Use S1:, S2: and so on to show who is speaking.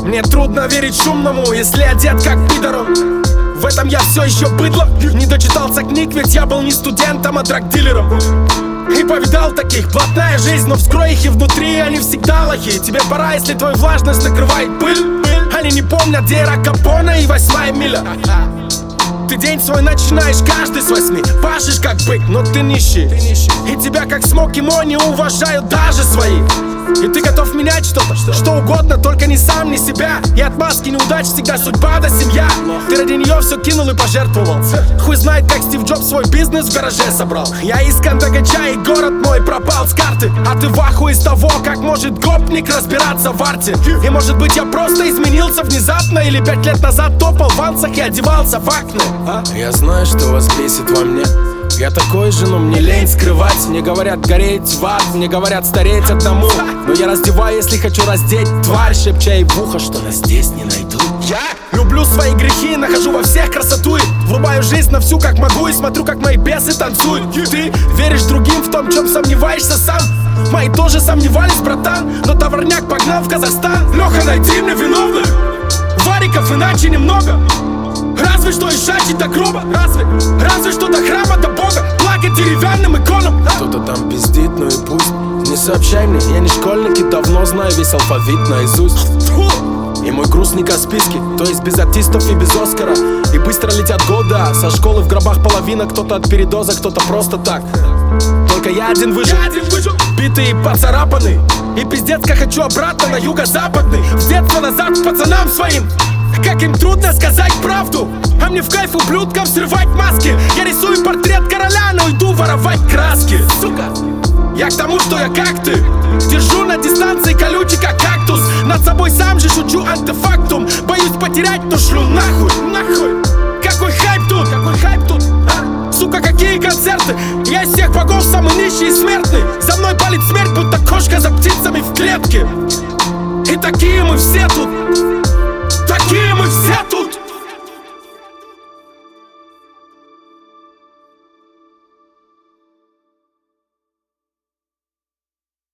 S1: Мне трудно верить шумному, если одет как пидором. В этом я все еще быдло. Не дочитался книг, ведь я был не студентом, а драгдилером. И повидал таких, плотная жизнь, но вскрой их и внутри они всегда лохи. Тебе пора, если твою влажность накрывает пыль. Они не помнят, где Ира Капона и 8-я миля. Ты день свой начинаешь каждый с 8. Пашешь как бык, но ты нищий. И тебя как Смоки Мо не уважают даже свои. И ты готов менять что-то, что угодно, только не сам, не себя. И от маски неудач всегда судьба да семья. Ты ради нее все кинул и пожертвовал. Хуй знает, как Стив Джобс свой бизнес в гараже собрал. Я из Кандагача, и город мой пропал с карты. А ты в ахуе из того, как может гопник разбираться в арте. И может быть я просто изменился внезапно, или 5 лет назад топал в вансах и одевался в акне.
S2: Я знаю, что вас бесит во мне. Я такой же, но мне лень скрывать. Мне говорят гореть в ад, мне говорят стареть одному. Но я раздеваю, если хочу раздеть тварь, шепча ей в ухо, что нас здесь не найдут.
S1: Я люблю свои грехи, нахожу во всех красоту. И врубаю жизнь на всю, как могу, и смотрю, как мои бесы танцуют. Ты веришь другим в том, чем сомневаешься сам. Мои тоже сомневались, братан, но товарняк погнал в Казахстан. Леха, найди мне виновных, вариков иначе немного. Разве что ишачить до гроба, разве что до храма, до Бога. Плакать деревянным иконам.
S2: Кто-то там пиздит, ну и пусть. Не сообщай мне, я не школьник и давно знаю весь алфавит наизусть. И мой груз не Каспийский, то есть без артистов и без Оскара. И быстро летят года, со школы в гробах половина. Кто-то от передоза, кто-то просто так. Только я один выжил, битый и поцарапанный. И пиздец, как хочу обратно на юго-западный. В детство назад к пацанам своим. Как им трудно сказать правду, а мне в кайф ублюдкам срывать маски. Я рисую портрет короля, но иду воровать краски. Сука, я к тому, что я как ты. Держу на дистанции колючий, как кактус. Над собой сам же шучу антифактум. Боюсь потерять, но шлю нахуй. Какой хайп тут, а? Сука, какие концерты. Я из всех богов самый нищий и смертный. За мной палит смерть, будто кошка за птицами в клетке. И такие мы все тут.